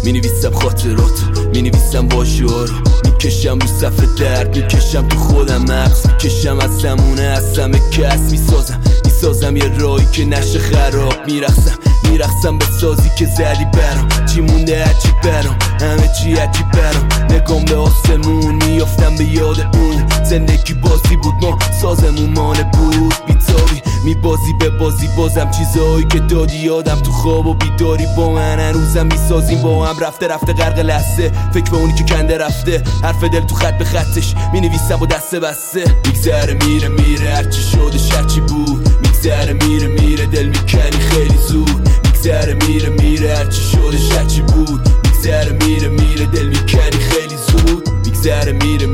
مینویسم خاطراتو، مینویسم واژه‌ها رو، میکشم رو صفحه درد، میکشم تو خودم مغز، میکشم از زمونه از همه کس، میسازم یه راهی که نشه خراب، میرقصم به سازی که زدی برام، چی مونده عجیب برام، همه چی عجیب برام، نگام به آسمون، میافتم به یاد اون زندگی بازی بود، ما سازمون مانه بود، بیتابی میبازی به بازی، بازم چیزایی که دادی یادم تو خواب و بیداری با من، هنوزم میسازیم با هم، رفته غرق لحظه، فکر به اونی که کنده رفته، حرف دل تو خط به خطش مینویسم با دست بسته، میگذره میره هرچی شدش هرچی بود، میگذره میره دل میکنی خیلی زود، میگذره میره هرچی شدش هرچی بود، میگذره میره دل میکنی خیلی زود، میگذره میره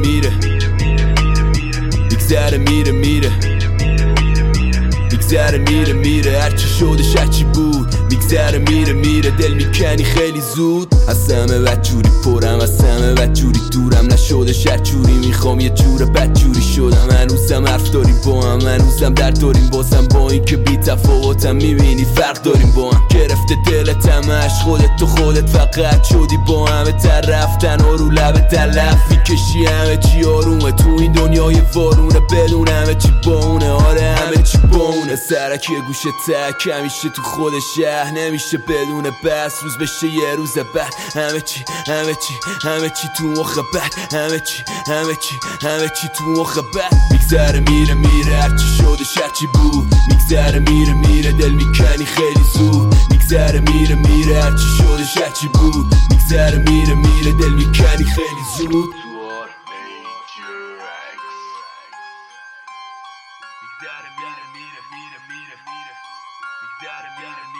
میگذره میره هرچی شدش هرچی بود، میگذره میره دل میکنی خیلی زود، از همه بدجوری پرم، از همه بدجوری دورم، نشدش هرجوری میخوام یه جور بدجوری شدم، هنوزم حرف داریم با هم، هنوزم درد داریم بازم، با این که بی تفاوتم میبینی فرق داریم با هم، گرفته دلت همش خودت فقط شدی با همه طرفتن و رو لب تلف میکشی، همه چی آرومه تو این دنیای وارونه، بدون همه چی بونه، آره همه چی بونه، سرک یه گوشه تک همیشه تو خود شهر، نمیشه بدون بس روز بشه یه روز بعد، همه چی تو مخ بد، همه چی تو مخ بد، میگذره میره هرچی شدش هرچی بود، میگذره میره دل میکنی خیلی زود، میگذره میره هرچی شدش هرچی بود، میگذره میره دل میکنی خیلی زود، میگذره میره